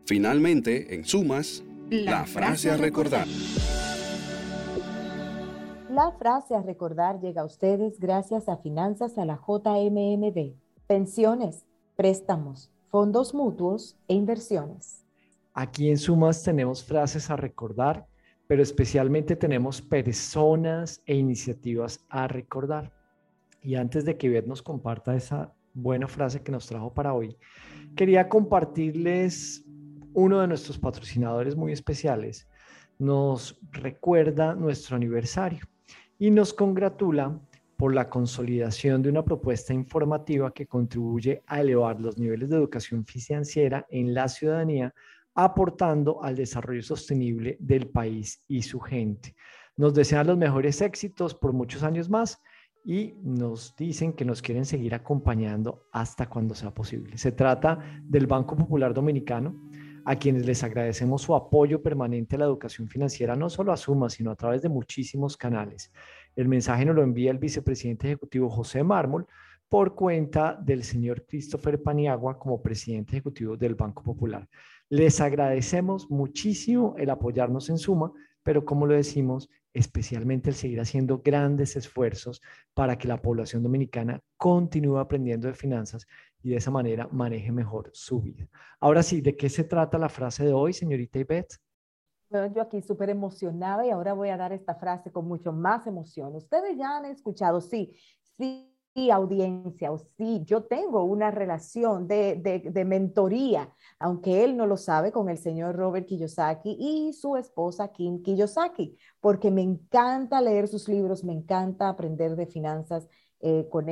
Finalmente, en sumas, la frase a recordar. La frase a recordar llega a ustedes gracias a Finanzas a la JMMD, pensiones, préstamos, fondos mutuos e inversiones. Aquí en Sumas tenemos frases a recordar, pero especialmente tenemos personas e iniciativas a recordar. Y antes de que Ivette nos comparta esa buena frase que nos trajo para hoy, quería compartirles uno de nuestros patrocinadores muy especiales. Nos recuerda nuestro aniversario y nos congratula por la consolidación de una propuesta informativa que contribuye a elevar los niveles de educación financiera en la ciudadanía, aportando al desarrollo sostenible del país y su gente. Nos desean los mejores éxitos por muchos años más y nos dicen que nos quieren seguir acompañando hasta cuando sea posible. Se trata del Banco Popular Dominicano, a quienes les agradecemos su apoyo permanente a la educación financiera, no solo a Suma, sino a través de muchísimos canales. El mensaje nos lo envía el vicepresidente ejecutivo José Mármol por cuenta del señor Christopher Paniagua como presidente ejecutivo del Banco Popular. Les agradecemos muchísimo el apoyarnos en Suma, pero como lo decimos, especialmente el seguir haciendo grandes esfuerzos para que la población dominicana continúe aprendiendo de finanzas y de esa manera maneje mejor su vida. Ahora sí, ¿de qué se trata la frase de hoy, señorita Ivette? Bueno, yo aquí súper emocionada y ahora voy a dar esta frase con mucho más emoción. Ustedes ya han escuchado, sí, audiencia, o sí, yo tengo una relación de mentoría, aunque él no lo sabe, con el señor Robert Kiyosaki y su esposa Kim Kiyosaki, porque me encanta leer sus libros, me encanta aprender de finanzas con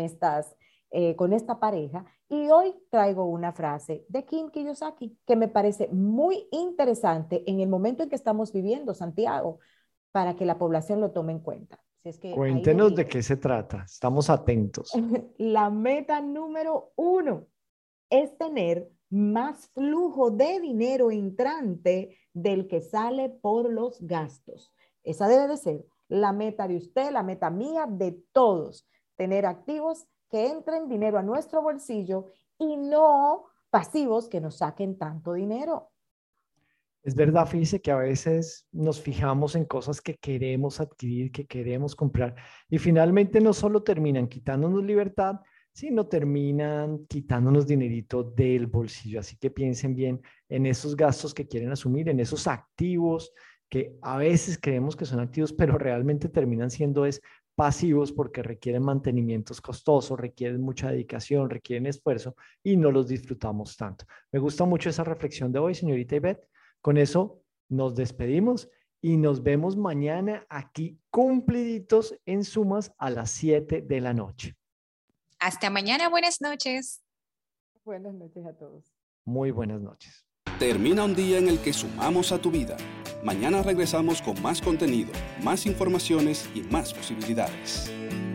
esta pareja. Y hoy traigo una frase de Kim Kiyosaki que me parece muy interesante en el momento en que estamos viviendo, Santiago, para que la población lo tome en cuenta. Si es que Cuéntenos de qué se trata, estamos atentos. La meta número 1 es tener más flujo de dinero entrante del que sale por los gastos. Esa debe de ser la meta de usted, la meta mía, de todos. Tener activos que entren dinero a nuestro bolsillo y no pasivos que nos saquen tanto dinero. Es verdad, fíjese que a veces nos fijamos en cosas que queremos adquirir, que queremos comprar, y finalmente no solo terminan quitándonos libertad, sino terminan quitándonos dinerito del bolsillo. Así que piensen bien en esos gastos que quieren asumir, en esos activos que a veces creemos que son activos, pero realmente terminan siendo pasivos porque requieren mantenimientos costosos, requieren mucha dedicación, requieren esfuerzo y no los disfrutamos tanto. Me gusta mucho esa reflexión de hoy, señorita Ivette. Con eso nos despedimos y nos vemos mañana aquí cumpliditos en Sumas a las 7 de la noche. Hasta mañana, buenas noches. Buenas noches a todos. Muy buenas noches. Termina un día en el que sumamos a tu vida. Mañana regresamos con más contenido, más informaciones y más posibilidades.